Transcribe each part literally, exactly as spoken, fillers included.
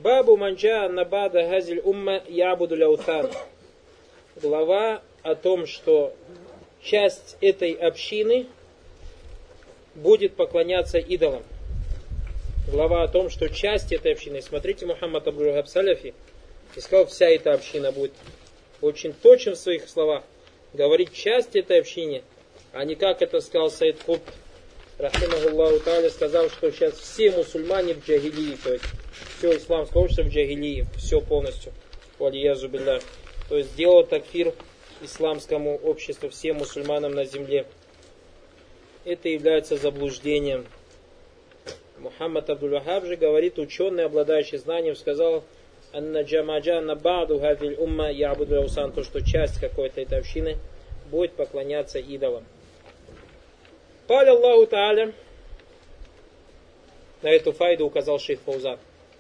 Бабу манджа набада газиль умма ябуду ляутан. Глава о том, что часть этой общины будет поклоняться идолам. Глава о том, что часть этой общины, смотрите, Мухаммад Абдул-Вахаб Салафи, и сказал, вся эта община будет очень точен в своих словах, говорить часть этой общины, а не как это сказал Саид Кутб, рахимахуллаху тааля, сказал, что сейчас все мусульмане в джагилии, то есть все исламское общество в джагилии, все полностью, валиязу биллах. То есть сделал такфир исламскому обществу, всем мусульманам на земле. Это является заблуждением. Мухаммад Абдул-Вахаб же говорит, ученый, обладающий знанием, сказал, анна джамаджа набаду гадиль умма ябуду ляусан, то, что часть какой-то этой общины будет поклоняться идолам. Каля Аллаху Тааля, на эту файду указал шейх Фаузан.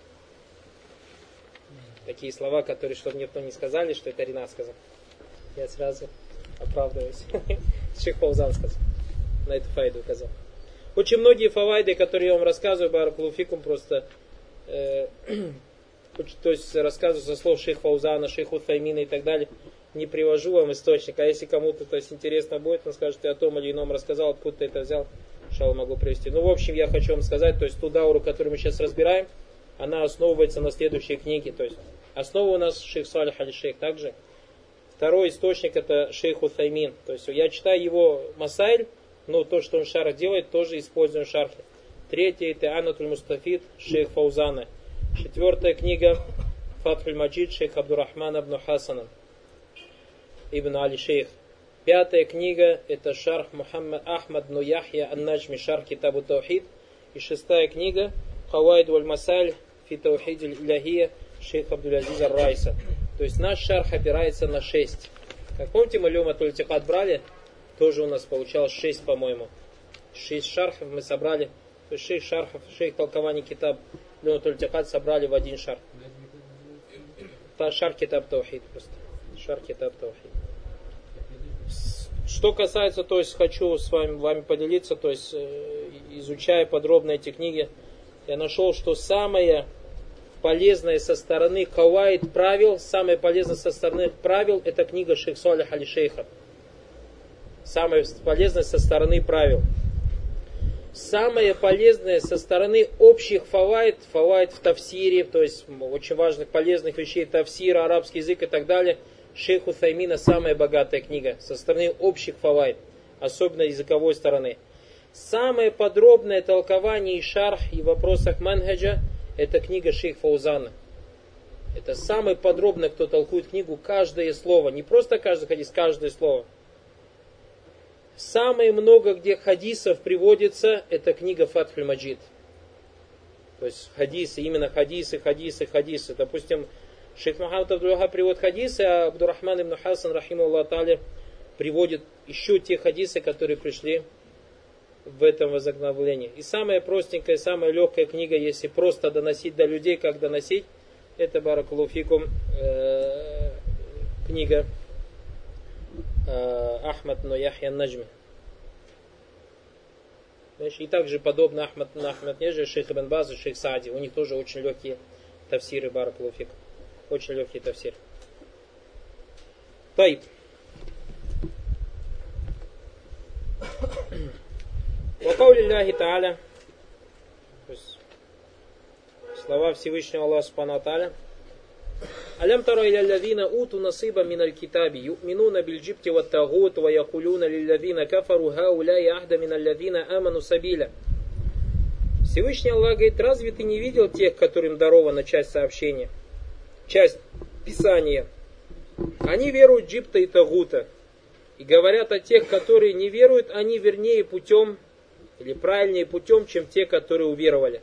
Такие слова, которые, чтобы никто не сказали, что это Ринат сказал. Я сразу оправдываюсь. Шейх Фаузан сказал. На эту файду указал. Очень многие фавайды, которые я вам рассказываю, баракулуфикум, просто э, то есть рассказываю со слов шейха Фаузана, шейха Утаймина и так далее, не привожу вам источник. А если кому-то то есть, интересно будет, он скажет, я о том или ином рассказал, откуда ты это взял, иншалла могу привести. Ну, в общем, я хочу вам сказать, то есть ту дауру, которую мы сейчас разбираем, она основывается на следующей книге. То есть основа у нас шейх Салих аль-Шейх также. Второй источник это шейх Утаймин. То есть я читаю его масайль, но то, что он в шарх делает, тоже используем в шархе. Третья это Анатуль Мустафид шейх Фаузана. Четвертая книга Фатхуль Маджид шейх Абдурахмана ибн Хасана ибн Али Шейх. Пятая книга это шарх Мухаммад Ахмад ибн Яхья ан-Наджми шарх Китабу Таухид. И шестая книга Кавайд валь Масаль фи Таухид аль-Илахия шейх Абдул-Азиз ар-Райса. То есть наш шарх опирается на шесть. Как помните, мы Люматуль Тихад брали, тоже у нас получалось шесть, по-моему. Шесть шархов мы собрали. То есть шесть шархов, шесть толкований китаб Люматуль Тихад собрали в один шарх. Та шарх Китаб Таухид просто. Шарх Китаб Таухид. Что касается, то есть хочу с вами, вами поделиться, то есть изучая подробно эти книги, я нашел, что самое полезное со стороны каваид правил, самое полезное со стороны правил, это книга шейх Салих аль-Шейха. Самое полезное со стороны правил. Самое полезное со стороны общих фавайд, фавайд в тафсире, то есть очень важных, полезных вещей, тафсира, арабский язык и так далее, шейх Утаймина самая богатая книга со стороны общих фавайд, особенно языковой стороны. Самое подробное толкование и шарх и в вопросах манхаджа это книга шейх Фаузана. Это самый подробно, кто толкует книгу, каждое слово, не просто каждый хадис, каждое слово. Самое много, где хадисов приводится, это книга Фатхуль Маджид. То есть хадисы, именно хадисы, хадисы, хадисы. Допустим, шейх Мухаммад Абдул-Вахаб приводит хадисы, а Абдурахман ибн Хасан, рахимахуллаху тааля, приводит еще те хадисы, которые пришли в этом возобновлении. И самая простенькая, самая легкая книга, если просто доносить до людей, как доносить, это баракулуфикум э, книга Ахмад ибн Яхья ан-Наджми. И также подобно Ахмад ибн Ахмад Неже, шейх Ибн Баз и шейх Саади. У них тоже очень легкие тафсиры баракулуфик. Очень легкий тафсир. Тайб. Вакаули Аллахи Тааля. Слова Всевышнего Аллаха Субхану ва Тааля. Алям тара иля ллазина уту насиба миналь китаби, ю'минуна биль джибти ва тагут, ва якулюна лиллазина кафару хауляи ахда миналь ллазина аману сабиля. Всевышний Аллах говорит, разве ты не видел тех, которым дарована часть сообщения, часть Писания? Они веруют джибта и тагута. И говорят о тех, которые не веруют, они вернее путем, или правильнее путем, чем те, которые уверовали.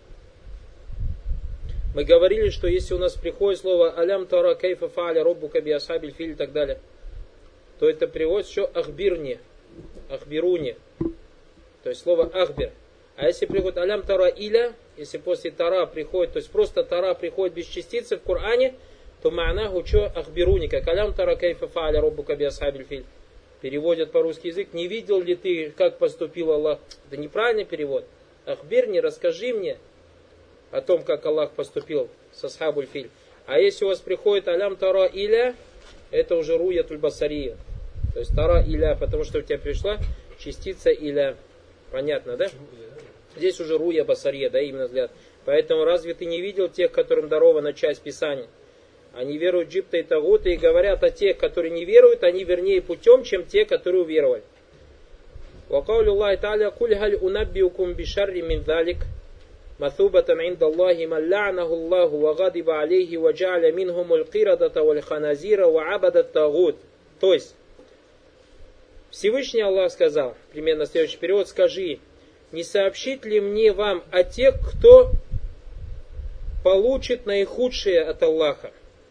Мы говорили, что если у нас приходит слово «Алям тара кайфа фааля роббука би асхабиль филь» и так далее, то это приводит еще «Ахбирни», «Ахбируни», то есть слово «Ахбир». А если приходит «Алям тара иля», если после «Тара» приходит, то есть просто «Тара» приходит без частицы в Коране, то «Ма'наху чо ахбируни», как «Алям тара кайфа фааля роббука би асхабиль филь». Переводят по-русски язык. Не видел ли ты, как поступил Аллах? Это неправильный перевод. «Ахбирни», расскажи мне. о том, как Аллах поступил с асхабуль филь. А если у вас приходит алям тара иля, это уже руятуль басария. То есть тара иля, потому что у тебя пришла частица иля. Понятно, да? Здесь уже руя басария, да, именно взгляд. Поэтому разве ты не видел тех, которым дарована часть Писания? Они веруют в джибта и тагута и говорят о тех, которые не веруют, они вернее путем, чем те, которые уверовали. وقول الله تعالى قل هل أنبئكم بشر من ذلك مثوبة عند الله من لعنه الله وغضب عليه وجعل منهم القردة والخنازير وعبد الطاغوت. То есть Всевышний Аллах сказал, примерно следующий перевод: скажи, не сообщить ли мне вам о тех, кто получит наихудшее от Аллаха?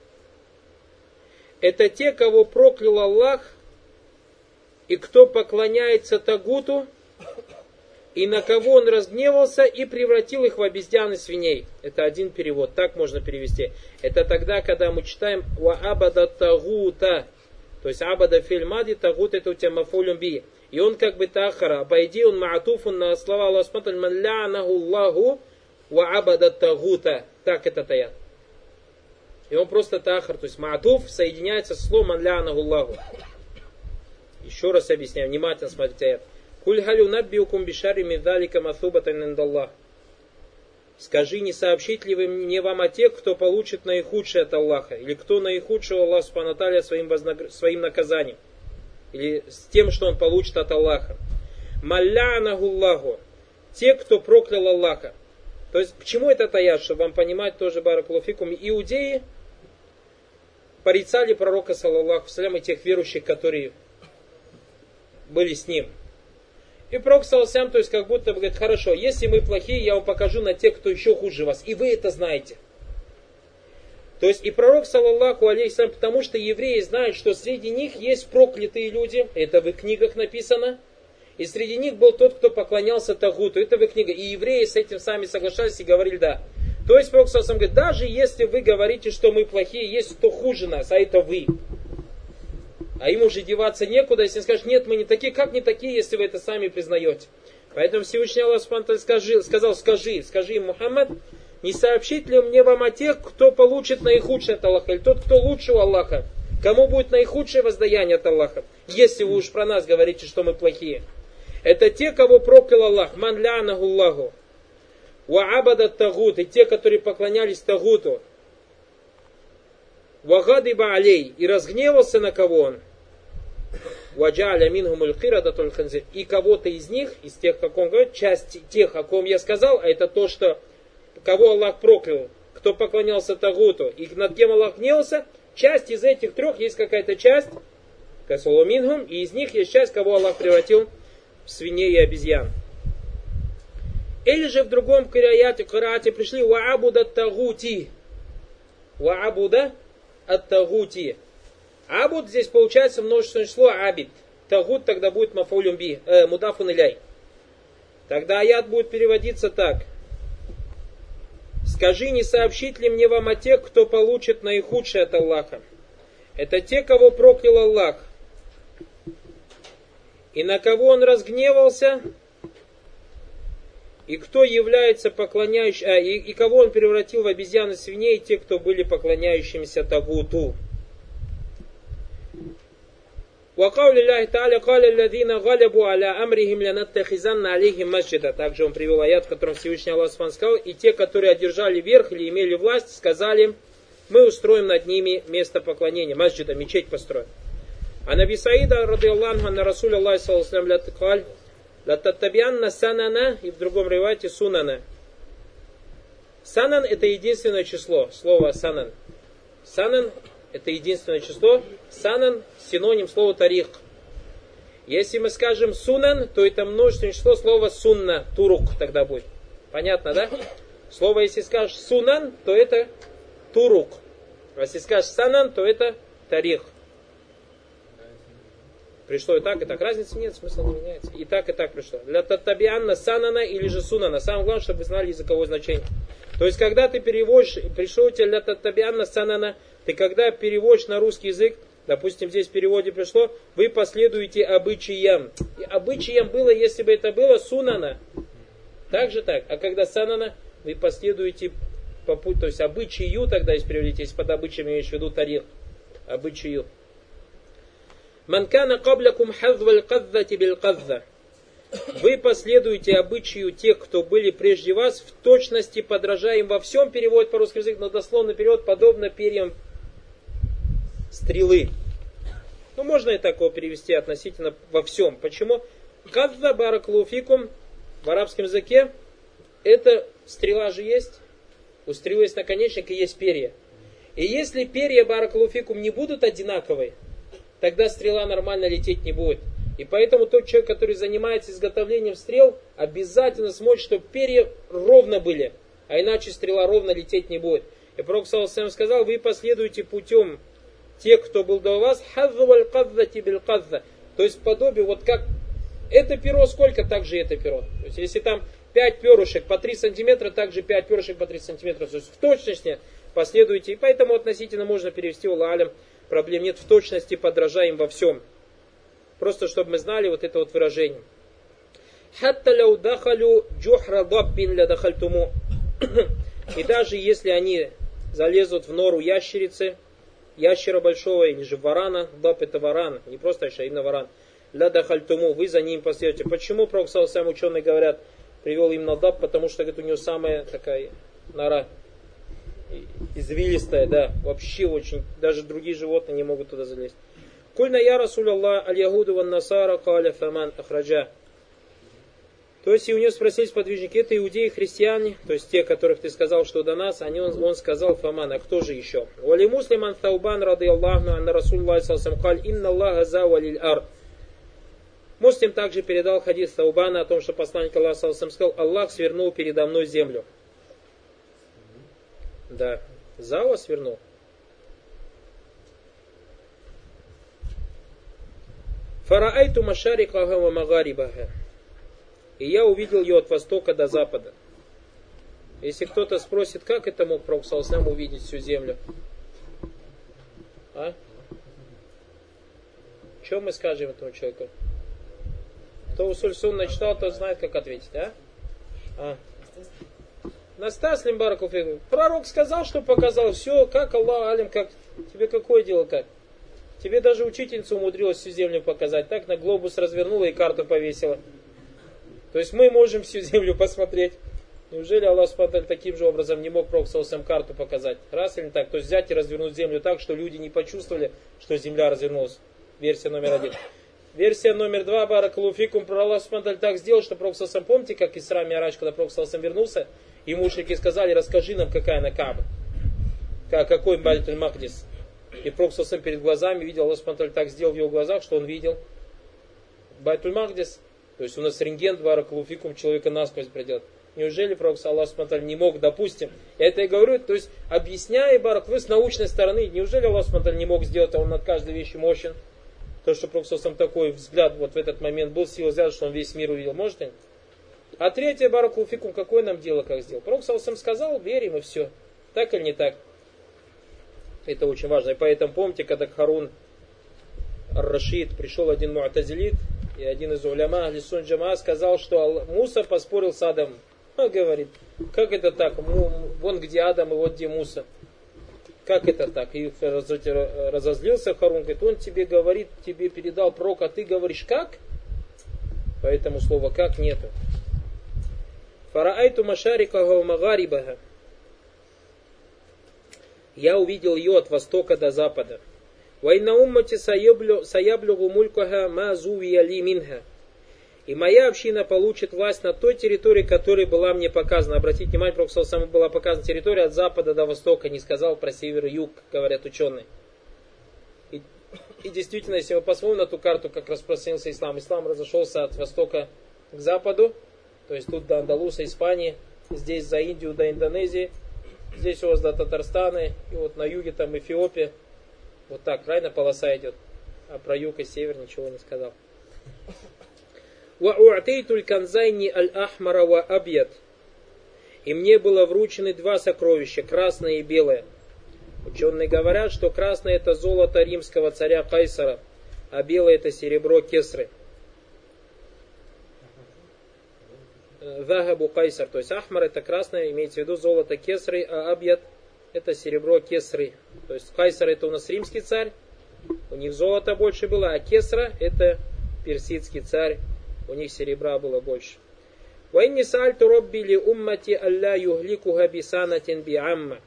Это те, кого проклял Аллах, и кто поклоняется тагуту, и на кого он разгневался и превратил их в обезьян и свиней. Это один перевод, так можно перевести. Это тогда, когда мы читаем «Ва абада тагута», то есть «Абада фильмади», «Тагут» это у тебя мафулюм би. И он как бы тахара, а по идее он маатуфун на слова Аллаха смотрит «Ман ля'наху Аллаху ва абада тагута». Так это таят. И он просто тахар, то есть маатуф соединяется с словом «Ман ля'наху Аллаху». Еще раз объясняю, внимательно смотрите аят. Куль халю наббиукум бишари мидалика маthубатан индаллах. Скажи, не сообщить ли вы мне вам о тех, кто получит наихудшее от Аллаха, или кто наихудшего Аллах субхану ва тааля своим, вознагр... своим наказанием, или с тем, что он получит от Аллаха. Маллянаху Аллаху. Те, кто проклял Аллаха. То есть, к чему это аят, чтобы вам понимать тоже, баракалуфикум, иудеи порицали пророка, саллаллаху салям, и тех верующих, которые были с ним. И пророк, саллаллаху, то есть как будто бы говорит: хорошо, если мы плохие, я вам покажу на тех, кто еще хуже вас. И вы это знаете. То есть и пророк, саллаллаху алейхи, потому что евреи знают, что среди них есть проклятые люди. Это в их книгах написано. И среди них был тот, кто поклонялся тагуту. Это в их книгах. И евреи с этим сами соглашались и говорили да. То есть пророк, саллаллаху, говорит: даже если вы говорите, что мы плохие, есть кто хуже нас, а это вы. А им уже деваться некуда, если скажешь: нет, мы не такие, как не такие, если вы это сами признаете. Поэтому Всевышний Аллах сказал: скажи, скажи им, Мухаммад, не сообщить ли мне вам о тех, кто получит наихудшее от Аллаха, или тот, кто лучше у Аллаха, кому будет наихудшее воздаяние от Аллаха, если вы уж про нас говорите, что мы плохие. Это те, кого проклял Аллах, ман ля'наху Аллаху, ва абада тагут, и те, которые поклонялись тагуту, вагадиба алей, и разгневался на кого он, ваджа'аля минхумуль кирадатуль ханзир, и кого-то из них, из тех, о ком говорит, часть тех, о ком я сказал, а это то, что кого Аллах проклял, кто поклонялся тагуту, и над кем Аллах гневался, часть из этих трех, есть какая-то часть, касулу минхум, и из них есть часть, кого Аллах превратил в свиней и обезьян. Или же в другом кираяте, кираате пришли ва'абуда тагути, ва'абуда ат-тагути. Абуд здесь получается множественное число абид. Тагут тогда будет мафулюм би, э, мудафун иляй. Тогда аят будет переводиться так. Скажи, не сообщить ли мне вам о тех, кто получит наихудшее от Аллаха? Это те, кого проклял Аллах. И на кого он разгневался, и кто является поклоняющим, а, и, и кого он превратил в обезьян и свиней, те, кто были поклоняющимися тагуту. وقول الله تعالى قال الذين غلبوا على أمرهم لنتخذن عليهم مسجدا. Также он привел аят, в котором Всевышний Аллах сказал: и те, которые одержали верх или имели власть, сказали: мы устроим над ними место поклонения, масджида, мечеть построим. А Наби Саида, ради Аллаху, на Расуль Аллах, саллаллаху алейхи ва саллям, лататтабианна санана, и в другом ривате сунана. Санан это единственное число, слово санан. Санан это единственное число. Санан синоним слова тарих. Если мы скажем сунан, то это множественное число слова сунна, турук тогда будет. Понятно, да? Слово, если скажешь сунан, то это турук. А если скажешь санан, то это тарих. Пришло и так, и так. Разницы нет, смысл не меняется. И так, и так пришло. Для татабианна санана или же сунана. Самое главное, чтобы вы знали языковое значение. То есть, когда ты переводишь, пришло у тебя для татабианна санана, ты когда переводишь на русский язык, допустим, здесь в переводе пришло, вы последуете обычаям. И обычаям было, если бы это было сунана. Так же так. А когда санана, вы последуете по пути, то есть обычаю тогда, если переводите, если под обычаем имеешь в виду тарих, обычаю. Ман кана каблякум хазва аль-каззати биль-казза. Вы последуете обычаю тех, кто были прежде вас, в точности подражая им во всем, переводит по русскому языку, но дословно перевод, подобно перьям стрелы. Ну, можно и такого перевести относительно во всем. Почему? Казза бараклуфикум в арабском языке, это стрела же есть, у стрелы есть наконечник и есть перья. И если перья бараклуфикум не будут одинаковые, тогда стрела нормально лететь не будет. И поэтому тот человек, который занимается изготовлением стрел, обязательно смотрит, чтобы перья ровно были, а иначе стрела ровно лететь не будет. И Пророк саллаллаху алейхи ва саллям сказал, вы последуете путем тех, кто был до вас, то есть подобие, вот как это перо сколько, так же это перо. То есть если там пять перышек по три сантиметра, также пять перышек по три сантиметра. То есть в точности последуйте. И поэтому относительно можно перевести у алям, проблем нет, в точности подражаем во всем. Просто чтобы мы знали вот это вот выражение. И даже если они залезут в нору ящерицы, ящера большого или же варана, даб это варан, не просто ящер, а именно варан, ля дахальтуму, вы за ним последуете. Почему, Пророк саллаллаху алейхи ва саллям, ученые говорят, привел именно даб, потому что говорит, у него самая такая нора извилистая, да, вообще очень, даже другие животные не могут туда залезть. Кульна я Расуль Аллах, аль-Ягуду ван Насара, каля фаман ахраджа. То есть и у него спросили сподвижники, это иудеи, христиане, то есть те, которых ты сказал, что до нас, они, он, он сказал фаман, а кто же еще? Вали муслиман таубан рады Аллаху, анна Расуль Аллах салсам каль, инна Аллаха завалиль ард. Муслим также передал хадис Таубана о том, что посланник Аллаха салсам сказал, Аллах свернул передо мной землю. Да, Зава свернул. Фараайту машарикаха ва магарибаха. И я увидел ее от востока до запада. Если кто-то спросит, как это мог Пророк саллаллаху алейхи ва саллям увидеть всю землю? А? Что мы скажем этому человеку? Кто Усуль Сунна читал, тот знает, как ответить, а? А? Настаслим бараков. Пророк сказал, что показал. Все, как Аллах алим, как тебе какое дело, как? Тебе даже учительница умудрилась всю землю показать. Так на глобус развернула и карту повесила. То есть мы можем всю землю посмотреть. Неужели Аллах Субхану таким же образом не мог Пророк саллаллаху алейхи ва саллям карту показать? Раз или не так? То есть взять и развернуть землю так, что люди не почувствовали, что земля развернулась. Версия номер один. Версия номер два. Баракалуфикум. Про Аллах Субхану так сделал, что Пророк саллаллаху алейхи ва саллям, помните, как Исра Ми'раджь, когда Пророк саллаллаху алейхи ва саллям вернулся, и мушрики сказали, расскажи нам, какая она Кааба. Какой Байтуль Макдис. И Пророк саллаллаху алейхи ва саллям перед глазами видел, Аллах Субхану так сделал в его глазах, что он видел Байтуль Макдис. То есть у нас рентген, баракалуфикум, человека насквозь придет. Неужели Пророк Аллах Субхану не мог, допустим, я это и говорю, то есть объясняя, барак, вы с научной стороны, неужели Аллах Субхану не мог сделать, а он над каждой вещью мощен? То, что Пророк сам такой взгляд вот в этот момент был, сила взгляда, что он весь мир увидел, можете? А третье, баракалуфикум, какое нам дело, как сделал? Пророк сам сказал, верим и все. Так или не так? Это очень важно. И поэтому помните, когда к Харун ар-Рашид пришел один му'тазилит, и один из уляма Ахли-Сунна Джамаа сказал, что Муса поспорил с Адамом. Он говорит, как это так? Вон где Адам и вот где Муса. Как это так? И разозлился Харун, говорит, он тебе говорит, тебе передал пророк, а ты говоришь как? Поэтому слова как нету. Фараайту машарикаха ва магарибаха. Я увидел ее от востока до запада. Вайна уммати саяблюгу мулькаха ма зувия ли минха. И моя община получит власть на той территории, которая была мне показана. Обратите внимание, Пророк саллаллаху алейхи ва саллям, была показана территория от запада до востока. Не сказал про север и юг, говорят ученые. И, и действительно, если мы посмотрим на ту карту, как распространился ислам. Ислам разошелся от востока к западу. То есть тут до Андалуса, Испании. Здесь за Индию до Индонезии. Здесь у вас до Татарстана. И вот на юге там Эфиопия. Вот так, правильно полоса идет. А про юг и север ничего не сказал. وَأُعْتَيْتُ الْكَنْزَيْنِ الْأَحْمَرَ وَأَبْيَدْ. И мне было вручены два сокровища, красное и белое. Ученые говорят, что красное это золото римского царя Кайсара, а белое это серебро Кесры. захабу кайсар, то есть ахмар это красное, имеется в виду золото кесры, а абьят это серебро кесры. То есть кайсар это у нас римский царь, у них золота больше было, а кесра это персидский царь, у них серебра было больше. وَإِنِّ سَأَلْتُ رَبِّي لِأُمَّتِ أَلَّا يُهْلِكُهَا بِسَانَةٍ بِعَمَّةٍ.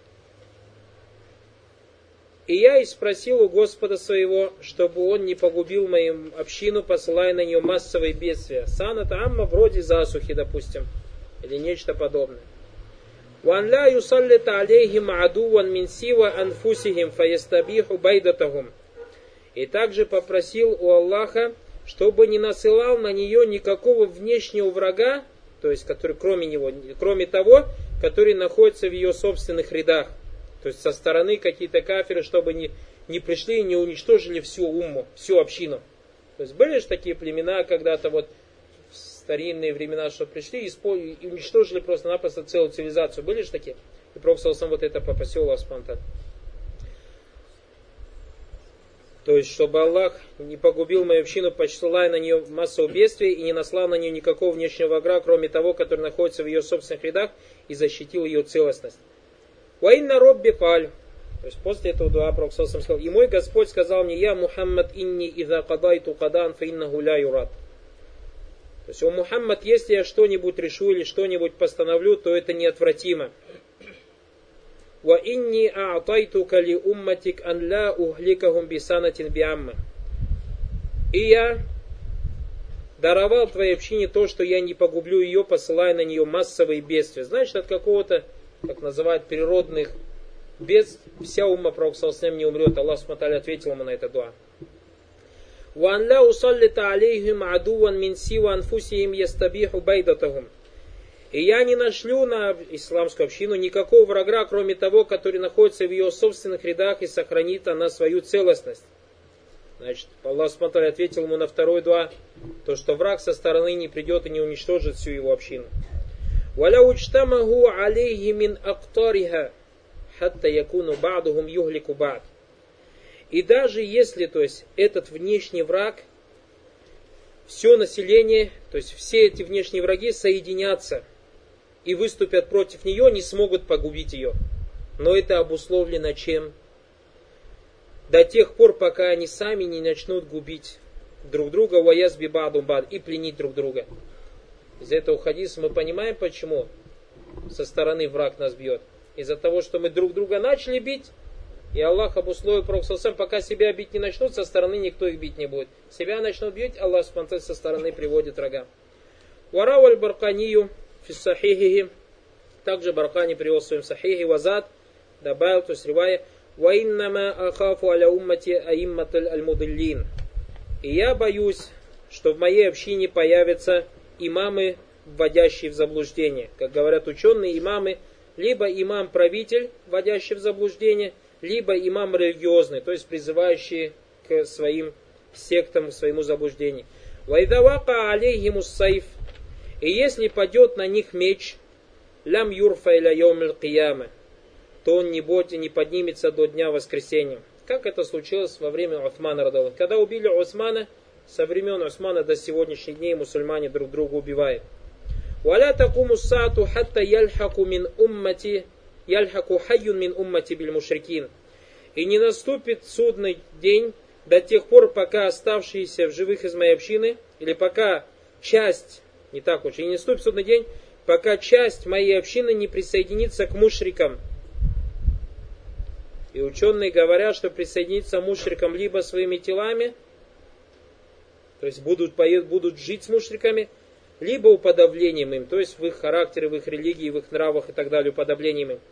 И я и спросил у Господа своего, чтобы он не погубил мою общину, посылая на нее массовые бедствия. Санат амма вроде засухи, допустим, или нечто подобное. وَأَنْ لَا يُصَلِّتَ عَلَيْهِمْ عَدُوًّا مِنْ سِوَى أَنْفُسِهِمْ فَيَسْتَبِيحُ بَيْدَتَهُمْ. И также попросил у Аллаха, чтобы не насылал на нее никакого внешнего врага, то есть который кроме него, кроме того, который находится в ее собственных рядах. То есть со стороны какие-то кафиры, чтобы не, не пришли и не уничтожили всю умму, всю общину. То есть были же такие племена когда-то вот в старинные времена, что пришли и, спо... и уничтожили просто-напросто целую цивилизацию. Были же такие? И Пророк сам вот это попросил Аллах спонтанно. То есть, чтобы Аллах не погубил мою общину, посылая на нее массу бедствий и не наслал на нее никакого внешнего врага, кроме того, который находится в ее собственных рядах, и защитил ее целостность. Ваинна робби каль. То есть после этого дуа Пророк сказал: и мой Господь сказал мне: я Мухаммад инни иза кадайту кадан фа иннаху ля юрат. То есть, о Мухаммад, если я что-нибудь решу или что-нибудь постановлю, то это неотвратимо. Ва инни а'тайтука ли умматик ан ла ухликахум бисанатин биамма. И я даровал твоей общине то, что я не погублю ее, посылая на нее массовые бедствия. Значит, от какого-то, как называют, природных бедств вся умма Пророка саллаллаху алейхи ва саллям не умрет. Аллах субхану ва тааля ответил ему на это дуа. Ва ан ла усаллита алейхим адуван мин сива анфусихим ястабиху байдатахум. И я не нашлю на исламскую общину никакого врага, кроме того, который находится в ее собственных рядах и сохранит она свою целостность. Значит, Аллах субхану ва тааля ответил ему на второй дуа, то, что враг со стороны не придет и не уничтожит всю его общину. وَلَوْ اجْتَمَهُ عَلَيْهِ مِنْ أَقْطَارِهَا حَتَّى يَكُونُ بَعْضُهُمْ يُهْلِكُ بَعْضٍ. И даже если, то есть, этот внешний враг, все население, то есть все эти внешние враги соединятся и выступят против нее, не смогут погубить ее. Но это обусловлено чем? До тех пор, пока они сами не начнут губить друг друга, وَيَزْبِ بَعْضُمْ بَعْضٍ, и пленить друг друга. Из этого хадиса мы понимаем, почему со стороны враг нас бьет. Из-за того, что мы друг друга начали бить, и Аллах обусловил Пророк саллаллаху алейхи ва саллям, пока себя бить не начнут, со стороны никто их бить не будет. Себя начнут бить, Аллах спонтанно со стороны приводит врага. Варау аль-Барканию фиссахихихи. Также Баркани привел в своем сахихи вазад, добавил, то есть ривая, ва иннама ахафу аля уммати аимматаль аль-мудиллин. И я боюсь, что в моей общине появятся имамы, вводящие в заблуждение. Как говорят ученые, имамы, либо имам-правитель, вводящий в заблуждение, либо имам религиозный, то есть призывающий к своим сектам, к своему заблуждению. Вайдавака алейхимус сайф. И если падет на них меч, лям юрфа иля йомил кияма, то он не будет и не поднимется до дня воскресения. Как это случилось во время Усмана радаллаху. Когда убили Усмана, со времен Усмана до сегодняшних дней мусульмане друг друга убивают. Валя такуму саату хатта яльхаку мин уммати яльхаку хайюн мин уммати биль мушрикин. И не наступит судный день до тех пор, пока оставшиеся в живых из моей общины, или пока часть, не так уж, и не наступит судный день, пока часть моей общины не присоединится к мушрикам. И ученые говорят, что присоединиться к мушрикам либо своими телами, то есть будут, будут жить с мушриками, либо уподоблением им, то есть в их характере, в их религии, в их нравах и так далее, уподоблением им.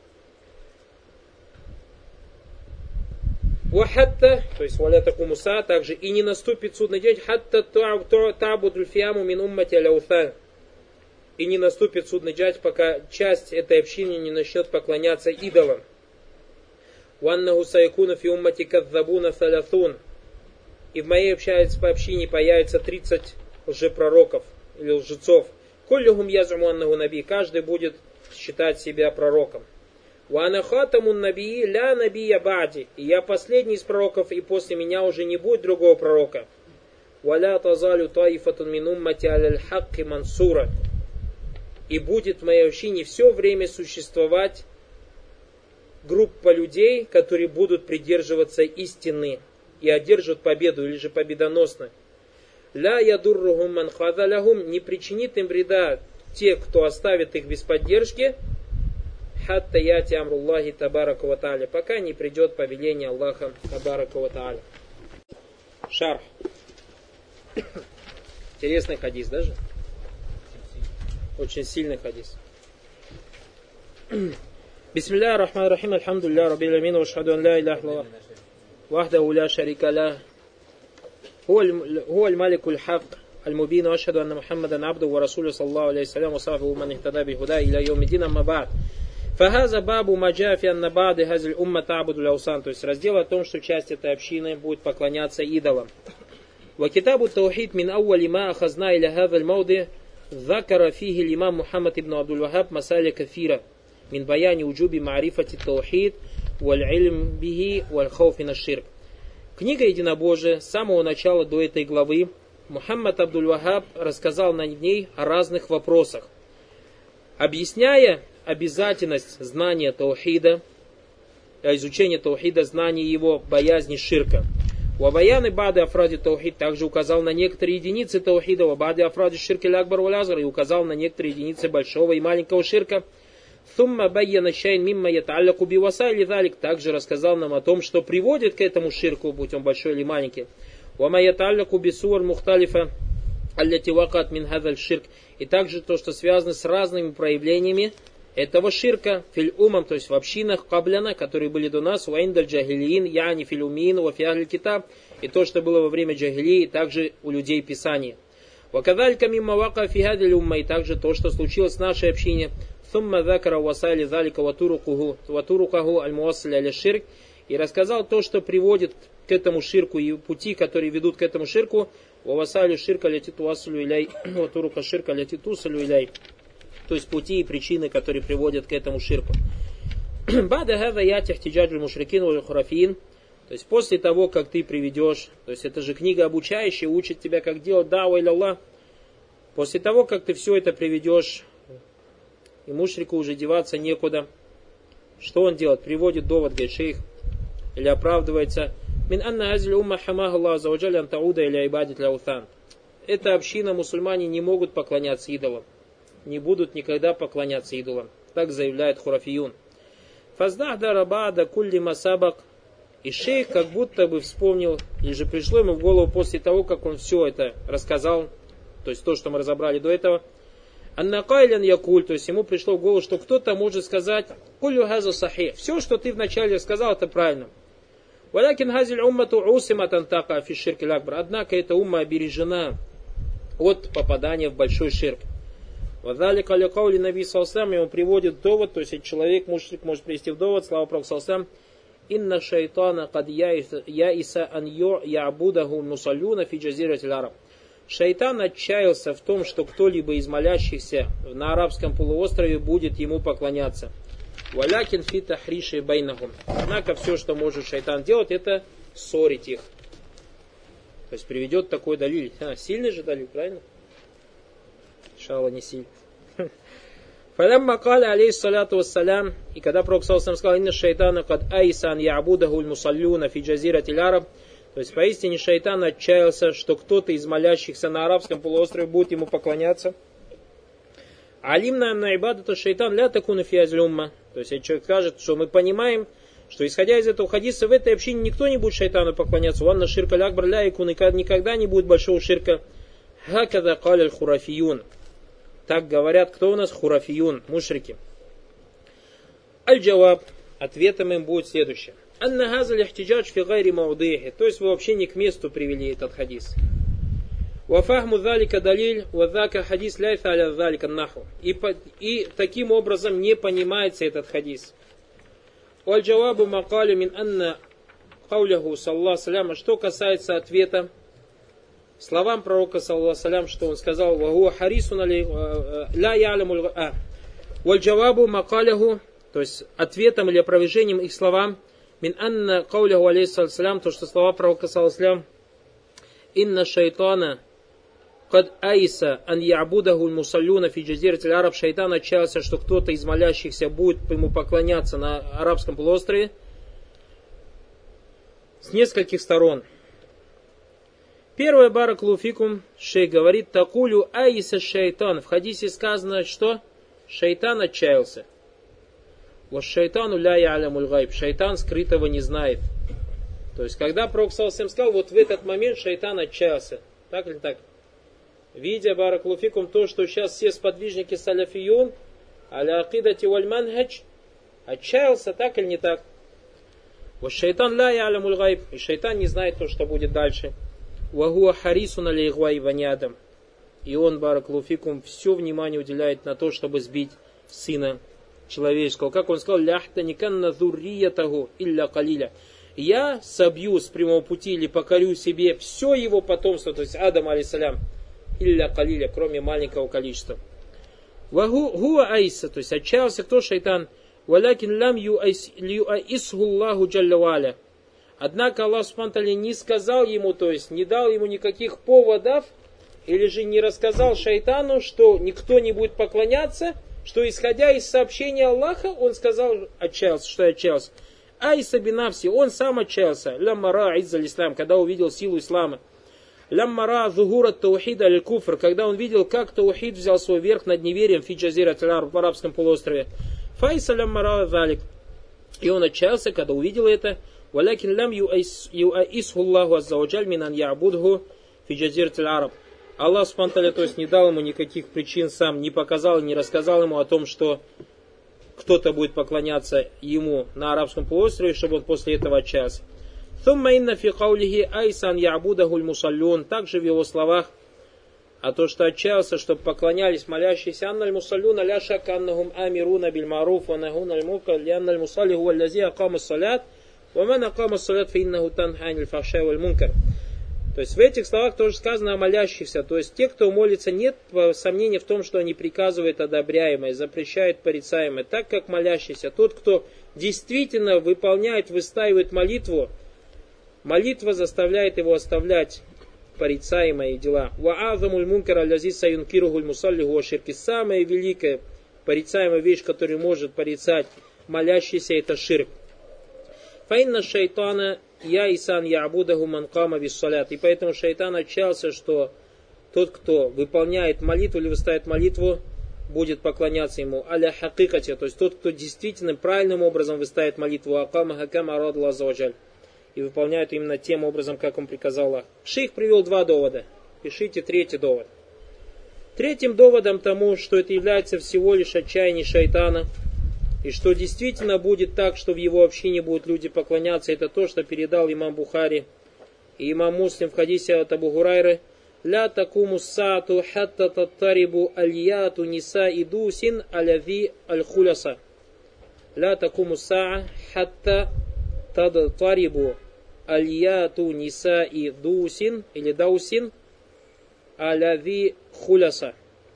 Вахатта, то есть валя такумуса, также и не наступит судный день, хатта табудуль фиаму мин уммати аляуфан. И не наступит судный день, пока часть этой общины не начнет поклоняться идолам. Ваннаху сайкуна фи уммати кадзабуна салясун. И в моей общине появится тридцать лжепророков или лжецов. Куллюхум язуму аннаху наби. Каждый будет считать себя пророком. Ва ана хатамун набии ля набия ба'ди. И я последний из пророков, и после меня уже не будет другого пророка. Ва ля тазалю таифатун мин уммати аляль хакки мансура. и будет в моей общине все время существовать группа людей, которые будут придерживаться истины и одержат победу, или же победоносно. Ля ядуррухум ман хазалахум, не причинит им вреда те, кто оставит их без поддержки, хатта яти амруллахи табарака ва тааля, пока не придет повеление Аллаха табарака ва тааля. Шарх. Интересный хадис даже. Очень сильный хадис. Бисмиллахи ар-рахмани ар-рахим, альхамдулиллахи раббил аламин, ва ашхаду ан ла иляха илляллах вахдаху ла шарика лах, хуа аль-маликуль хак аль-мубин, ва ашхаду анна Мухаммадан абдуху ва расулюху саллаллаху алейхи ва саллям, ва сахбиху ман ихтада бихуда иля йаумиддин, амма ба'д. Фахаза бабу маджа фи анна ба'ди хазиль умма та'буду л-аусан, то есть раздел о том, что часть этой общины будет поклоняться идолам. Ва китабу таухид мин ауали ма ахазна иля хазаль мауди ذكر فيه الإمام محمد بن عبد الوهاب مسائل كثيرة من بيان وجوب معرفة التوحيد والعلم به والخوف من الشرك. Книга Единобожия, с самого начала до этой главы, Мухаммад Абдуль-Вахаб рассказал на ней о разных вопросах, объясняя обязательность знания таухида, изучения таухида, знания его, боязни ширка. Вабаяны бады афради таухид также указал на некоторые единицы таухида, вабады афради ширки лякбар валязар, и указал на некоторые единицы большого и маленького ширка. Сумма байяна шайн мимма яталляку биваса или залик, также рассказал нам о том, что приводит к этому ширку, будь он большой или маленький. Вама яталляку бисуар мухталифа алляти вакат мин хазаль ширк, и также то, что связано с разными проявлениями этого ширка, филь умам, то есть в общинах кабляна, которые были до нас, ваиндаль джахилиин, яни филь умиин, вафиахль китаб, и то, что было во время джахилии, и также у людей Писания. Вакадалька мимма вака фихадиль умма, и также то, что случилось в нашей общине, сумма закара васайли залика ватурукаху аль-муассаля аля ширк, и рассказал то, что приводит к этому ширку, и пути, которые ведут к этому ширку, вавасалю ширка лятиту асалю иляй, ватурука ширка лятиту салю иляй. То есть пути и причины, которые приводят к этому ширку. Бада хаза яти ихтиджаджуль мушрикин валь хурафиин. То есть после того, как ты приведешь, то есть это же книга обучающая, учит тебя, как делать дауа иля Аллах. После того, как ты все это приведешь, и мушрику уже деваться некуда, что он делает? Приводит довод, говорит шейх, или оправдывается. Мин анна азиль умма хамаха Аллах заваджаль ан тауда иля ибадит ляутан. Эта община, мусульмане не могут поклоняться идолам. Не будут никогда поклоняться идолам. Так заявляет хурафиюн. Фаздахда рабада кулли масабак. И шейх как будто бы вспомнил, или же пришло ему в голову после того, как он все это рассказал, то есть то, что мы разобрали до этого, анна кайлян якуль, то есть ему пришло в голову, что кто-то может сказать, куллю хаза сахи, все, что ты вначале сказал, это правильно. Валякин хазиль уммату усима тантака фи ширки лакбар. Однако эта умма обережена от попадания в большой ширк. Вадалика лякаули наби салсам, ему приводит довод, то есть человек, мушрик, может привести в довод, слава пророку салсам, инна шайтана кад яиса ан я'будаху мусалюна фи джазиратил араб. Шайтан отчаялся в том, что кто-либо из молящихся на арабском полуострове будет ему поклоняться. Валякин фи тахриши байнахум. Однако все, что может шайтан делать, это ссорить их. То есть приведет такой далиль. А, сильный же далиль, правильно? Иншаллах, не сильный. Фалямма каля алейхиссалату вассалям, и когда пророк саллаллаху сказал, инна шайтана кад айсан я'будаху аль-мусаллюна фи джазиратил араб, то есть поистине шайтан отчаялся, что кто-то из молящихся на арабском полуострове будет ему поклоняться. Алимна анна ибадата шайтан ля такуна фи азиль умма. То есть человек скажет, что мы понимаем, что исходя из этого хадиса в этой общине никто не будет шайтану поклоняться. Ванна ширка лякбар ля якун, никогда не будет большого ширка. Хакада каля аль-хурафиюн. Так говорят, кто у нас? Хурафиюн, мушрики. Аль-джаваб. Ответом им будет следующее. Анна хазаль ихтиджадж фи гайри маудихи. То есть вы вообще не к месту привели этот хадис. Вафахму залика далиль, вадака хадис ляйфа аля залика наху. И таким образом не понимается этот хадис. Аль-джавабу макали мин анна кауляху саллаллаху салям. Что касается ответа словам пророка саллаллаху салям, что он сказал, вахуа харисун али ля ялямул а. Валь-джавабу макаляху, то есть ответом или опровержением их словам, мин анна кауляху алейхиссалям, то, что слова пророка саллаллаху салям, инна шайтана Кад айса ан ябудаху мусаллюна фи джазирати араб, шайтан отчаялся, что кто-то из молящихся будет ему поклоняться на арабском полуострове с нескольких сторон. Первое, баракалуфикум, шейх говорит, такулю айса шайтан. В хадисе сказано, что шайтан отчаялся. Вот шайтану ля я'лямуль гайб. Шайтан скрытого не знает. То есть, когда Пророк саллаллаху алейхи ва саллям сказал, вот в этот момент шайтан отчаялся. Так или так? Видя, баракалуфикум, то, что сейчас все сподвижники саляфиюн, аля акидати валь манхадж, отчаялся, так или не так? Вот шайтан ля я'лямуль гайб. И шайтан не знает то, что будет дальше. Вагуа харисун алей гвай ванядам. И он, баракалуфикум, все внимание уделяет на то, чтобы сбить сына человеческого. Как он сказал, ляхтаниканна зурриятаху илля калиля. Я собью с прямого пути или покорю себе все его потомство, то есть Адам алейсалям, илля калиля, кроме маленького количества. Вагуа айса, то есть отчаялся кто шайтан? Валякин лям юаисхуллаху джалля валя. Однако Аллах субхану ва тааля не сказал ему, то есть не дал ему никаких поводов, или же не рассказал шайтану, что никто не будет поклоняться, что исходя из сообщения Аллаха, он сказал, отчаялся, что отчаялся. Айса бинавси, он сам отчаялся. Ляммара иззаль ислам, когда увидел силу ислама. Ляммара зухура таухида аль куфр, когда он видел, как таухид взял свой верх над неверием фи джазират аль-араб, в арабском полуострове. Файса ляммара залик. И он отчаялся, когда увидел это. Валякин лям юаисху Аллаху аззаваджаль минан я'будху фи джазират аль-араб. Аллах субхану ва тааля, то есть не дал ему никаких причин сам, не показал, не рассказал ему о том, что кто-то будет поклоняться ему на арабском полуострове, чтобы он после этого отчаялся. Thumma inna фи каулихи айсан я'будаху аль-мусаллюн. Также в его словах, а то, что отчаялся, чтобы поклонялись молящиеся, анна аль-мусаллюна ля шакка аннахум амируна биль маруф ва нахуна аль-мункар лианна аль-мусалли хуа аллази акама ас-салят ва ман акама ас-салят фа иннаху танха аниль фахшай валь мункар. То есть в этих словах тоже сказано о молящихся. То есть те, кто молится, нет сомнения в том, что они приказывают одобряемое, запрещают порицаемое. Так как молящийся, тот, кто действительно выполняет, выстаивает молитву, молитва заставляет его оставлять порицаемые дела. Ва'азамуль мункар аллази саюнкирухуль мусаллиху ва ширки. Самая великая порицаемая вещь, которую может порицать молящийся, это ширк. Фаинна шайтана я исан я'будаху ман кама биссалят. И поэтому шайтан отчаялся, что тот, кто выполняет молитву или выставит молитву, будет поклоняться ему. Аля хакикате, то есть тот, кто действительно правильным образом выставит молитву, акама хакама арад Аллах аззаваджаль, и выполняет именно тем образом, как он приказал Аллах. Шейх привел два довода. Пишите третий довод. Третьим доводом тому, что это является всего лишь отчаяние шайтана, и что действительно будет так, что в его общине будут люди поклоняться, это то, что передал имам Бухари и имам Муслим в хадисе от Абу Хурайры. Ля такуму саату хатта таттарибу альяту ниса идусин аляви аль-хуляса. Ля такуму саа хатта таттарибу альяту ниса идусин или даусин аляви хуляса.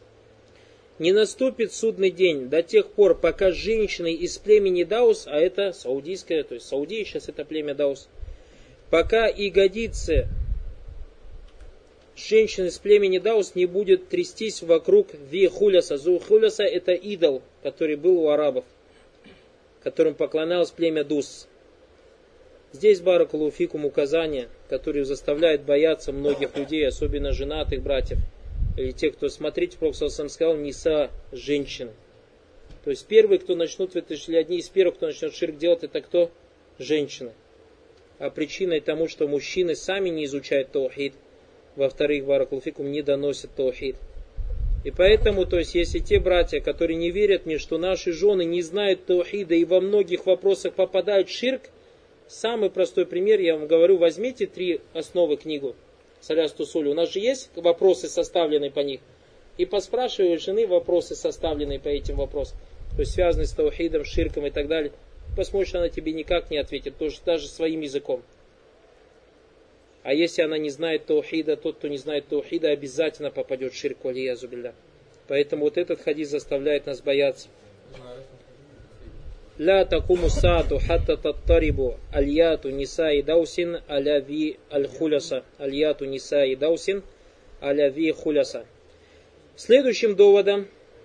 Не наступит судный день до тех пор, пока женщины из племени Даус, а это саудийское, то есть Саудия сейчас это племя Даус, пока ягодицы женщин из племени Даус не будет трястись вокруг ви-хуляса. Зу-хуляса это идол, который был у арабов, которым поклонялось племя Дус. Здесь баракаллаху фикум указания, которые заставляют бояться многих людей, особенно женатых братьев. Или те, кто, смотрите, Пророк саллаллаху алейхи ва саллям сказал, ниса, женщины. То есть первые, кто начнут, это или одни из первых, кто начнет ширк делать, это кто? Женщины. А причиной тому, что мужчины сами не изучают таухид, во-вторых, баракаллаху фикум, не доносят таухид. И поэтому, то есть, если те братья, которые не верят мне, что наши жены не знают таухида и во многих вопросах попадают в ширк, самый простой пример, я вам говорю, возьмите три основы книгу. Салясту Сулю. У нас же есть вопросы, составленные по них. И поспрашиваю жены вопросы, составленные по этим вопросам. То есть связанные с таухидом, ширком и так далее. Посмотришь, она тебе никак не ответит. Тоже, даже своим языком. А если она не знает таухида, тот, кто не знает таухида, обязательно попадет в ширк, валиязу билля. Поэтому вот этот хадис заставляет нас бояться. Ля такуму саату хатта таттарибу альяту ниса и даусин аля ви аль-хуляса. Альяту ниса и даусин аля зи хуляса. Следующим доводом,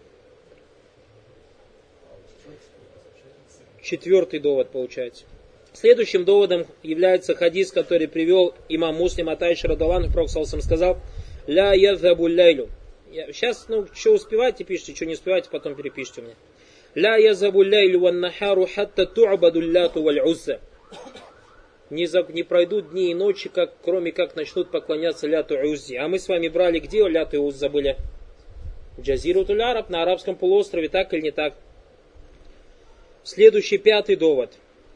четвертый довод получается. Следующим доводом является хадис, который привел имам Муслим от Айши радхиаллаху анха. Пророк саллаллаху алейхи ва саллям сказал: «Ля язхабу ляйлю». Сейчас, ну, что успеваете, пишите, что не успеваете, потом перепишите мне. «Ля язхабу ляйлю ван нахару хатта ту'баду ляту валь узза». Не, за, не пройдут дни и ночи, как, кроме как начнут поклоняться ляту и уззе. А мы с вами брали, где ляту и узза были? В Джазирутуль Араб, на арабском полуострове, так или не так? Следующий, пятый довод.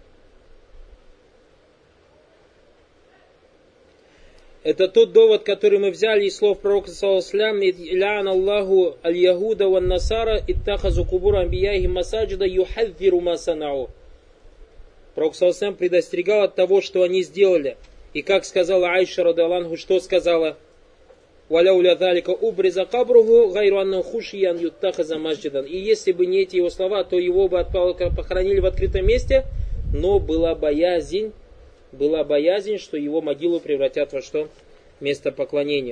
Это тот довод, который мы взяли из слов пророка саллаллаху алейхи ва саллям: «Ля'ан Аллаху аль-Ягуда ван Насара иттахазу кубур анбияхи масаджида юхаддиру ма санау». Пророк саллаллаху алейхи ва саллям предостерегал от того, что они сделали. И как сказала Айша радхиаллаху анха, что сказала? «Валяуля залика убриза кабруху гайру анна хушиян юттахаза масджидан». И если бы не эти его слова, то его бы похоронили в открытом месте, но была боязнь, была боязнь, что его могилу превратят во что? Место поклонения.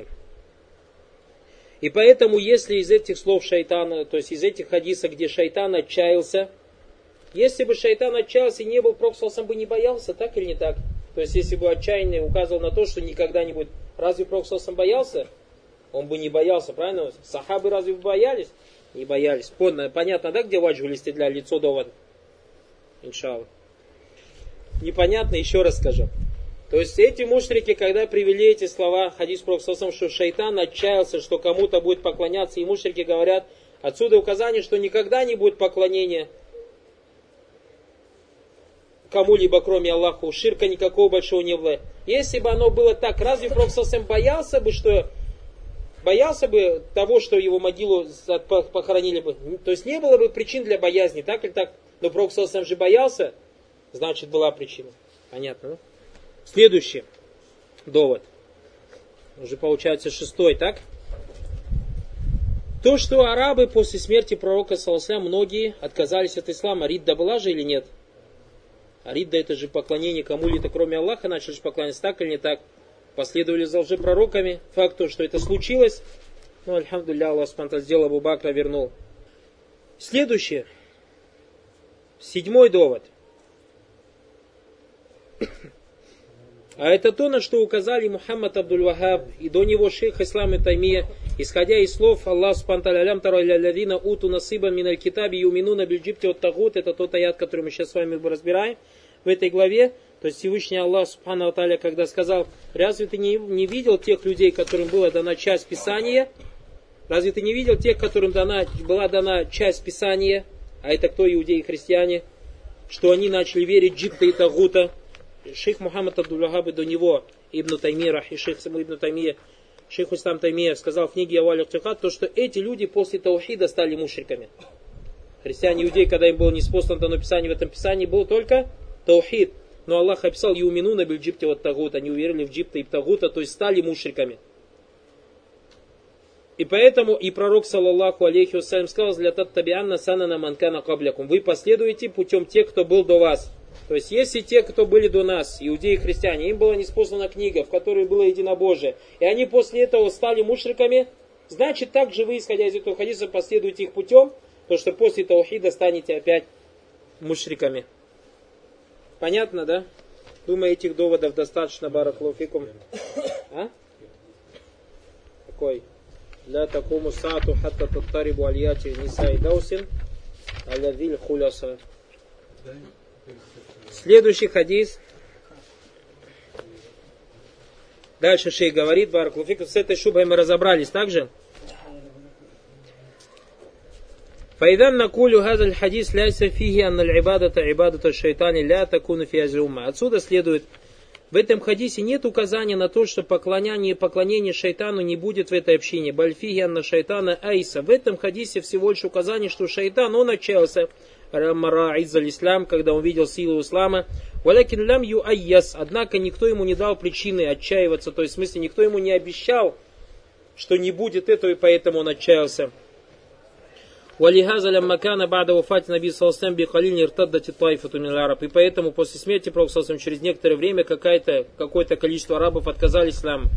И поэтому, если из этих слов шайтана, то есть из этих хадисов, где шайтан отчаялся, если бы шайтан отчаялся и не был, пророк саллаллаху алейхи ва саллям бы не боялся, так или не так? То есть, если бы отчаяние указывал на то, что никогда не будет. Разве пророк саллаллаху алейхи ва саллям боялся? Он бы не боялся, правильно? Сахабы разве бы боялись? Не боялись. Понятно, да, где ваджу листы для лицо довода? Иншаллах. Непонятно, еще раз скажу. То есть эти мушрики, когда привели эти слова, хадис пророка саллаллаху алейхи ва саллям, что шайтан отчаялся, что кому-то будет поклоняться, и мушрики говорят, отсюда указание, что никогда не будет поклонения кому-либо, кроме Аллаха, ширка никакого большого не было. Если бы оно было так, разве пророк саллаллаху алейхи ва саллям боялся бы, что боялся бы того, что его могилу похоронили бы? То есть не было бы причин для боязни, так или так? Но пророк саллаллаху алейхи ва саллям же боялся, значит была причина. Понятно, да? Следующий довод. Уже получается шестой, так? То, что арабы после смерти пророка саллаллаху алейхи ва саллям многие отказались от ислама. Ридда была же или нет? А ридда это же поклонение кому-либо, кроме Аллаха, начали же поклоняться, так или не так? Последовали за лжепророками. Факт то, что это случилось. Ну, альхамдулилля, Аллах субхану ва тааля сделал, Абу Бакра вернул. Следующее. Седьмой довод. А это то, на что указали Мухаммад Абдуль-Вахаб и до него шейх Ислам ибн Таймия, исходя из слов Аллаха субхану ва тааля: «Алям тара иля лазина уту насибан миналь китаби юминуна биль джибти ват тагут». Это тот аят, который мы сейчас с вами разбираем в этой главе. То есть Всевышний Аллах субхану ва тааля, когда сказал: разве ты не, не видел тех людей, которым была дана часть Писания? Разве ты не видел тех, которым дана, была дана часть Писания? А это кто? Иудеи и христиане. Что они начали верить в джибта и тагута. Шейх Мухаммад Абдуль-Вахаб, до него Ибн Таймия, и шейх саму Ибн Таймия, шейх Ислам Таймия сказал в книге Аваль Ихтихад, то, что эти люди после таухида стали мушриками. Христиане, иудеи, когда им было ниспослано дано Писание, в этом Писании был только таухид. Но Аллах описал: «Юминуна биль джибти ват тагут». Они уверовали в джибта и тагута, то есть стали мушриками. И поэтому и пророк, саллаллаху алейхи вассалям, сказал: «Ля таттабианна санана ман кана каблякум». Вы последуете путем тех, кто был до вас. То есть, если те, кто были до нас, иудеи и христиане, им была ниспослана книга, в которой было единобожие, и они после этого стали мушриками, значит, так же вы, исходя из этого хадиса, последуете их путем, то что после таухида станете опять мушриками. Понятно, да? Думаю, этих доводов достаточно, баракаллаху фикум. А? Какой? Ля такому саату хатта таттарибу альяти нисай даусин алявиль хуляса. Следующий хадис. Дальше шейх говорит, баракаллаху фикум. С этой шубой мы разобрались также. Файдан накулю хазаль хадис ляйса фихи анналь ибадата ибадата шайтани ля такуну фи азри умма. Отсюда следует, в этом хадисе нет указания на то, что поклонение, поклонение шайтану не будет в этой общине. Бальфихи анна шайтана айса. В этом хадисе всего лишь указание, что шайтан, он отчаялся. Рамара иззаль ислам, когда он видел силу ислама. Валякин лям ю айяс. Однако никто ему не дал причины отчаиваться. То есть, в смысле, никто ему не обещал, что не будет этого, и поэтому он отчаялся. وَلِهَذَا لَمَّا كَانَ بَعْدَ وَفَاتِ نَبِيِّ صَلَّاللَّهُ عَلَيْهِ وَسَلَّمَ بِقَلِيلٍ ارْتَدَّتِ طَائِفَةٌ مِنَ الْعَرَبِ. И поэтому после смерти пророка саллаллаху алейхи ва саллям через некоторое время какое-то, какое-то количество арабов отказались исламу.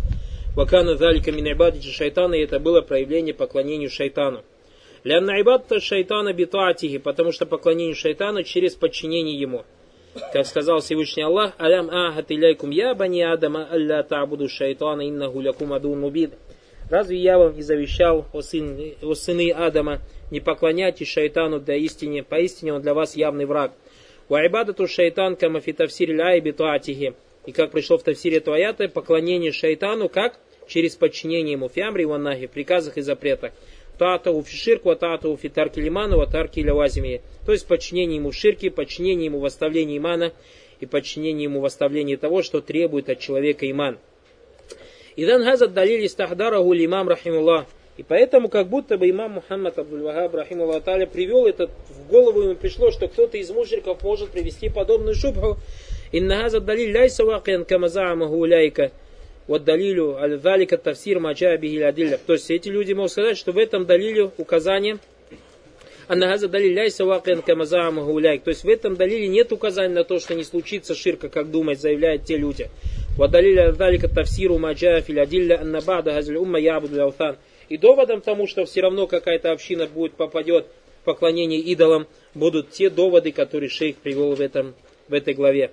Вакана залика мин ибадати шайтана, и это было проявление поклонению шайтану. Лянна ибадата шайтана битаатихи, потому что поклонение шайтану через подчинение ему. Как сказал Всевышний Аллах: «Алям ахат иляйкум я бани адама алля та'буду шайтана иннаху лякум адун мубин». Разве я вам не завещал, о, сын, о сыны Адама, не поклоняйтесь шайтану для истины, поистине он для вас явный враг. Ва ибадату шайтан кама фи тафсири ля битаатихи. И как пришло в тафсире этого аята, поклонение шайтану как? Через подчинение ему, фиамри ваннахи, в приказах и запретах. Таатау фи ширку, таатау фи тарки лиману, ва тарки лявазими. То есть подчинение ему в ширке, подчинение ему в оставлении имана и подчинение ему в оставлении того, что требует от человека иман. Идан газад далили стахдараху имам рахимуллах. И поэтому как будто бы имам Мухаммад Абдуль-Вахаб рахимуллах та'аля привел это, в голову ему пришло, что кто-то из мушриков может привести подобную шубху. Инна газад далили ляйса вакиян камазаамаху уляйка. Вот далилю аль-залика тафсир маджа бихи адилля. То есть эти люди могут сказать, что в этом далиле указание анна газад далили ляйса вакиян камазаамаху уляйка. То есть в этом далиле нет указания на то, что не случится ширка, как думают, заявляют те люди. Вот далилю аль-залика тафсиру маджа фи адилля анна бада газаль умма ябуду ляутан. И доводом тому, что все равно какая-то община будет попадет в поклонение идолам, будут те доводы, которые шейх привел в, этом, в этой главе.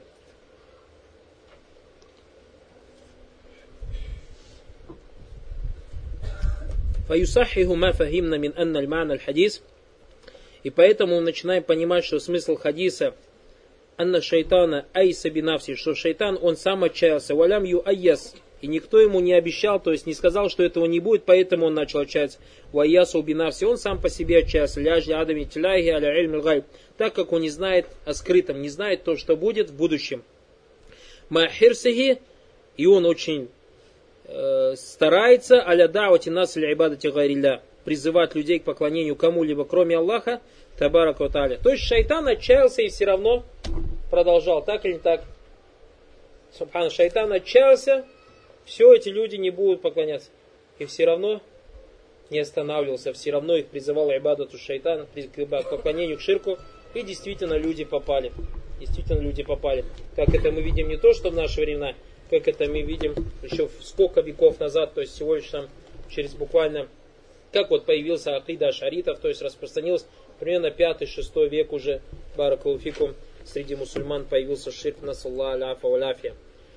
فَيُصَحِّهُ مَا فَهِمْنَا مِنْ أَنَّ الْمَعْنَى الْحَدِيثِ. И поэтому мы начинаем понимать, что смысл хадиса «Анна шайтана айса бинавси», что шайтан, он сам отчаялся, «Валям ю айяс», и никто ему не обещал, то есть не сказал, что этого не будет, поэтому он начал отчаяться. «Ваясу бинавси», он сам по себе отчаялся, «Ляжли адами тиляхи аля ильм гайб», так как он не знает о скрытом, не знает то, что будет в будущем. «Махирсихи», и он очень старается аля да'вати нас ля ибадати гайрилля, призывать людей к поклонению кому-либо, кроме Аллаха, табарака ва тааля. То есть шайтан отчаялся и все равно продолжал, так или не так? Субхан, шайтан отчаялся, все эти люди не будут поклоняться. И все равно не останавливался, все равно их призывал ибадату шайтана, к поклонению к ширку, и действительно люди попали. Действительно люди попали. Как это мы видим не то, что в наши времена, как это мы видим еще сколько веков назад, то есть всего лишь там через буквально, как вот появился акида ашаритов, то есть распространился примерно пятый-шестой век уже, баракалуфикум, среди мусульман появился ширк, насалла аляфа валяфия.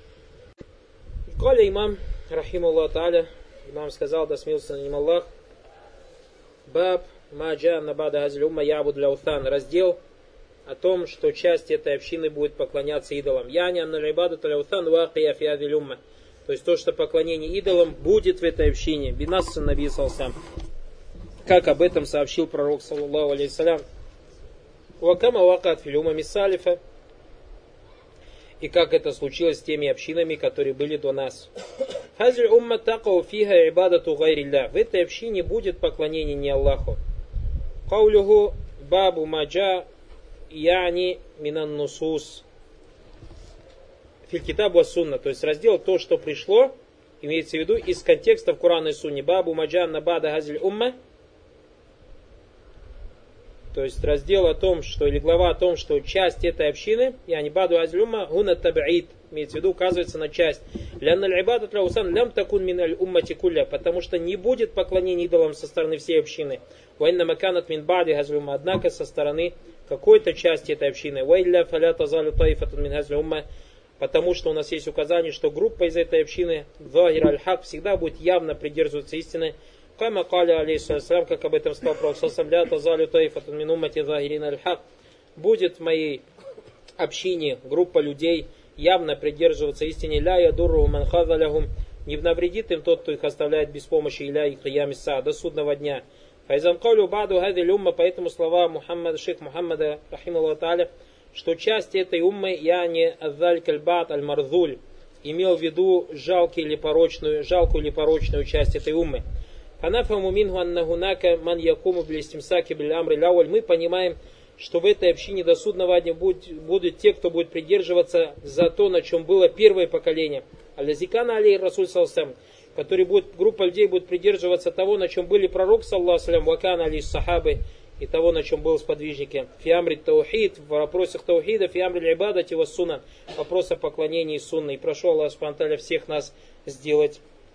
Каля имам, рахималлах та'аля, имам сказал, да смился на ним Аллах, баб маджа набада газль умма ябуд ляутан, раздел о том, что часть этой общины будет поклоняться идолам. Яни анна ибадат ляутан вакия фи адиль умма. То есть то, что поклонение идолам будет в этой общине. Бинасса наби салсам. Как об этом сообщил пророк саллаллаху алейхи салям. Вакама вакат фил умами салифа. И как это случилось с теми общинами, которые были до нас. Хазиль умма такау фиха ибадату гайрилля. В этой общине будет поклонение не Аллаху. Каулюху бабу маджа яни минан нусус филь китаб ва сунна, то есть раздел то, что пришло, имеется в виду из контекста в Коране и Сунне. Бабу маджан набада газиль умма, то есть раздел о том, что, или глава о том, что часть этой общины, яни баду газиль умма, гуна таб'ид, имеется в виду, указывается на часть. Лянна аль-ибадат ляусан лям такун мин аль-уммати кулля, потому что не будет поклонения идолам со стороны всей общины. Вайна маканат мин бади газиль умма, однако со стороны какой-то части этой общины. Вайля фаля тазалю таифатун мин газиль умма, потому что у нас есть указание, что группа из этой общины, захир аль-хак, всегда будет явно придерживаться истины. Кама каля алейхиссалям, как об этом сказал пророк саллаллаху алейхи ва саллям, ля тазалю таифатун мин уммати захирин аль-хак, будет в моей общине группа людей явно придерживаться истине. Ля ядурру ман хазалахум, не навредит им тот, кто их оставляет без помощи, иля и киямиса, до судного дня. Файзам калю баду хади умма, поэтому слова Мухаммад, шейх Мухаммада, рахималлаху та'аля, что часть этой уммы, я не азаль кальбат аль-марзуль, имел в виду жалкую или порочную, жалкую или порочную часть этой уммы. Ханафаму минху аннахунака ман якуму блистимсаки бил амри лауль. Мы понимаем, что в этой общине до судного дня будут, будут те, кто будет придерживаться за то, на чем было первое поколение. Алязикана алей расуль салсам, который будет, группа людей будет придерживаться того, на чем были пророк саллаллаху алейхи ва саллям, вакана алей сахабы, и того, на чем был сподвижники. Фиамри таухид, в вопросах таухида, фиамри ибадати ва сунна, вопрос о поклонении сунны. И прошу Аллах субхану ва тааля всех нас сделать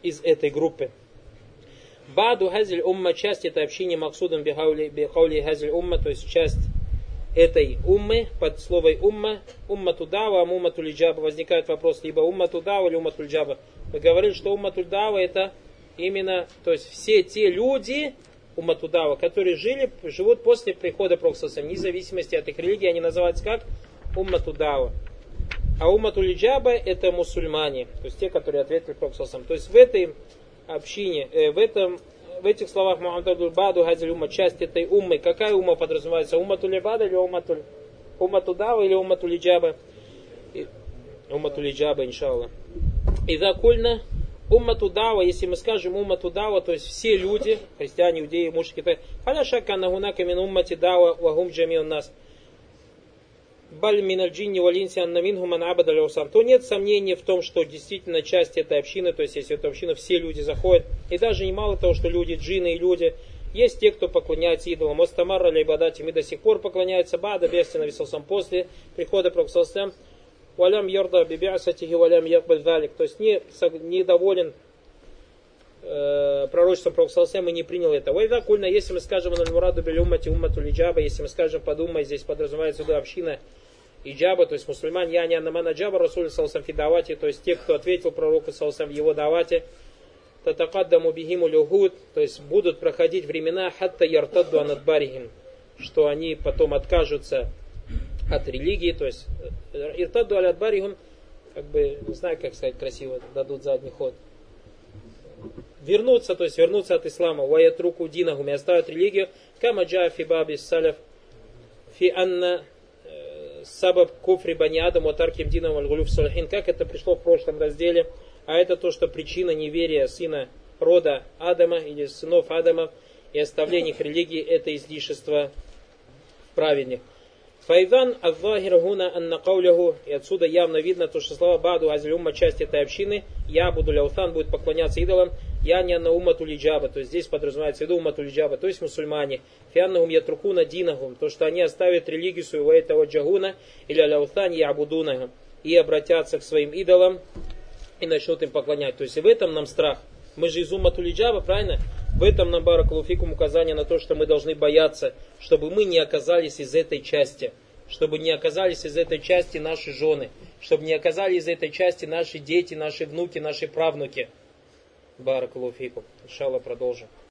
из этой группы. Баду хазиль умма, часть этой общины максудом бихаули хазиль умма, то есть часть этой уммы, под словой умма, умма тудава, умма тулиджаба. Возникает вопрос, либо умма тудава или умма тулиджаба. Мы говорили, что умма тудава это именно, то есть все те люди, умма тудава, которые жили, живут после прихода Пророка, вне зависимости от их религии, они называются как умма тудава. А умма тулиджаба это мусульмане, то есть те, которые ответили Пророку. То есть в этой общине, э, в этом в этих словах Мухаммад Абдул-Баду, Хазиль умма, часть этой уммы. Какая умма подразумевается? Умма тулибада или умма туль... Умма тудава или умма тулиджаба? Умма тулиджаба, иншаллах. И закульна умма тудава, если мы скажем умма тудава, то есть все люди, христиане, иудеи, мушрики, халя шакка нагунака мин уммати дава вагум джамиун нас. Баль миналь джинни валинси анна минхум ан абада леусан. То нет сомнений в том, что действительно часть этой общины, то есть если эта община все люди заходят, и даже не мало того, что люди, джинны и люди, есть те, кто поклоняется идолам. Остамарра лейбадати, мы до сих пор поклоняются бада, бестия нависался после прихода Пророка. Валям ярда бибиасатихи валям якбаль далик. То есть не, не доволен э, пророчеством Пророка и не принял это. Вайда кульна, если мы скажем аль-мураду биль уммати уммату лиджаба, если мы скажем под уммой, здесь подразумевается сюда община иджаба, то есть мусульман, я не аннамана джаба расуль салсам фидавати, то есть те, кто ответил пророку салсам в его давате, татакаддаму бихиму люгуд, то есть будут проходить времена хатта яртадду анадбарихим, что они потом откажутся от религии, то есть иртадду алядбарихим, как бы, не знаю, как сказать красиво, дадут задний ход. Вернуться, то есть вернуться от ислама, ваятруку динахум, и оставят религию, кама джа фи баби саляф фи анна сабаб куфри бани адам атарким динам аль-гулюф салихин, как это пришло в прошлом разделе, а это то, что причина неверия сына рода Адама или сынов Адама и оставления их религии, это излишество праведных. Файдан аль-захир гуна анна кауляху, и отсюда явно видно то, что слова баду азиль умма, часть этой общины, я буду ляутан, будет поклоняться идолам, я не анна умма тулиджаба, то есть здесь подразумевается иду умма тулиджаба, то есть мусульмане, фианнахум ятрукуна динахум, то, что они оставят религию свою этого джагуна или ляутан ябудунахум, и обратятся к своим идолам и начнут им поклонять. То есть и в этом нам страх. Мы же из умма тулиджаба, правильно? В этом нам, баракалуфикум, указание на то, что мы должны бояться, чтобы мы не оказались из этой части. Чтобы не оказались из этой части наши жены. Чтобы не оказались из этой части наши дети, наши внуки, наши правнуки. Баракалуфикум. Иншаллах, продолжим.